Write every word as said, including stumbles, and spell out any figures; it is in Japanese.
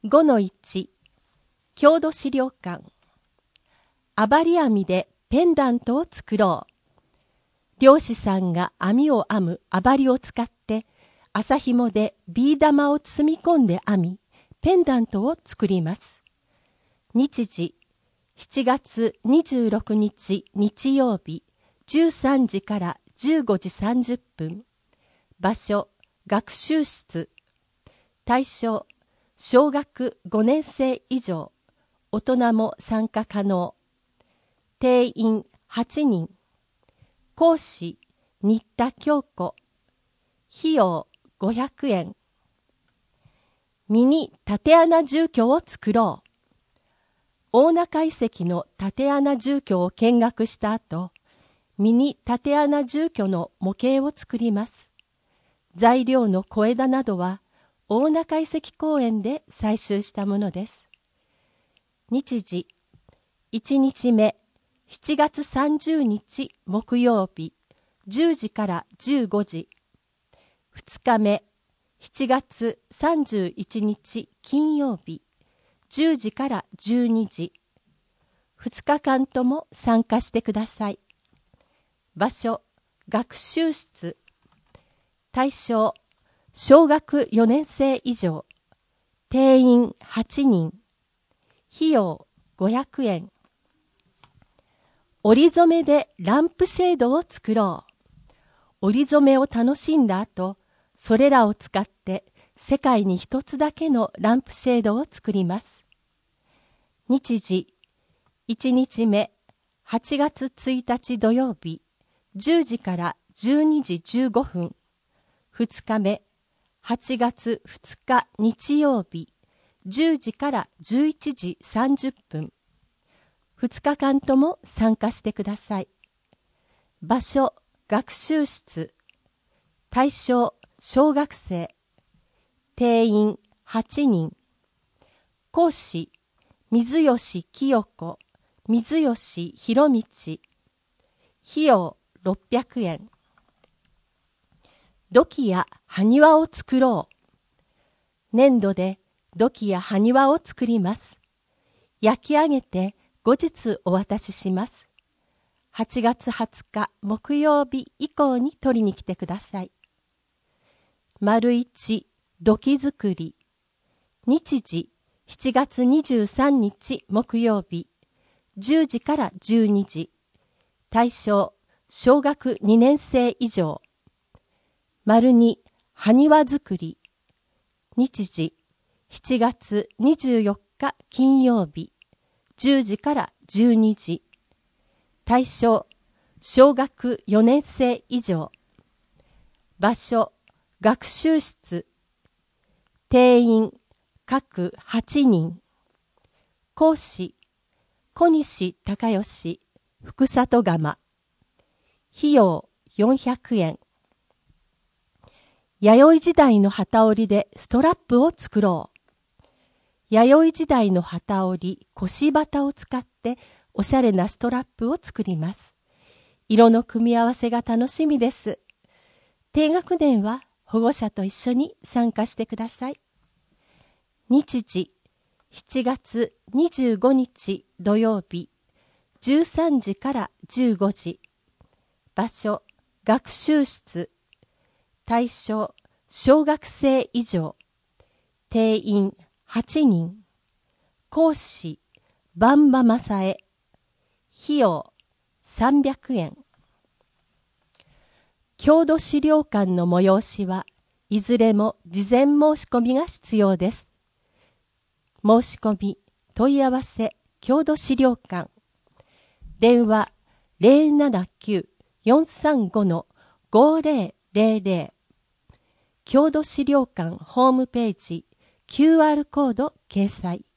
ごのいち 郷土資料館。あばり網でペンダントを作ろう。漁師さんが網を編むあばりを使って麻紐でビー玉を包み込んで編み、ペンダントを作ります。日時しちがつにじゅうろくにち日曜日じゅうさんじからじゅうごじさんじゅっぷん。場所学習室。対象小学ごねんせい以上。大人も参加可能。定員はちにん。講師新田京子。費用ごひゃくえん。ミニ竪穴住居を作ろう。大中遺跡の竪穴住居を見学した後、ミニ竪穴住居の模型を作ります。材料の小枝などは大中遺跡公園で採集したものです。日時いちにちめしちがつさんじゅうにち木曜日じゅうじからじゅうごじ。ふつかめしちがつさんじゅういちにち金曜日じゅうじからじゅうにじ。ふつかかんとも参加してください。場所学習室。対象小学よねんせい以上。定員はちにん。費用ごひゃくえん。織り染めでランプシェードを作ろう。織り染めを楽しんだ後、それらを使って世界に一つだけのランプシェードを作ります。日時いちにちめはちがつついたち土曜日じゅうじからじゅうにじじゅうごふん。ふつかめはちがつふつか日曜日じゅうじからじゅういちじさんじゅっぷん。ふつかかんとも参加してください。場所学習室。対象小学生。定員はちにん。講師水吉清子、水吉博道。費用ろっぴゃくえん。土器や埴輪を作ろう。粘土で土器や埴輪を作ります。焼き上げて後日お渡しします。はちがつはつか木曜日以降に取りに来てください。丸一土器作り。日時しちがつにじゅうさんにち木曜日じゅうじからじゅうにじ。対象小学にねんせい以上。丸に埴輪作り。日時しちがつにじゅうよっか金曜日じゅうじからじゅうにじ。対象小学よねんせい以上。場所学習室。定員各はちにん。講師小西隆義、福里釜。費用よんひゃくえん。弥生時代の機織りでストラップを作ろう。弥生時代の機織り腰旗を使っておしゃれなストラップを作ります。色の組み合わせが楽しみです。低学年は保護者と一緒に参加してください。日時しちがつにじゅうごにち土曜日じゅうさんじからじゅうごじ。場所学習室。対象小学生以上。定員はちにん。講師番場正恵。費用さんびゃくえん。郷土資料館の催しはいずれも事前申し込みが必要です。申し込み問い合わせ郷土資料館。電話 ゼロななきゅう よんさんご ごゼロゼロゼロ。郷土資料館ホームページ キューアール コード掲載。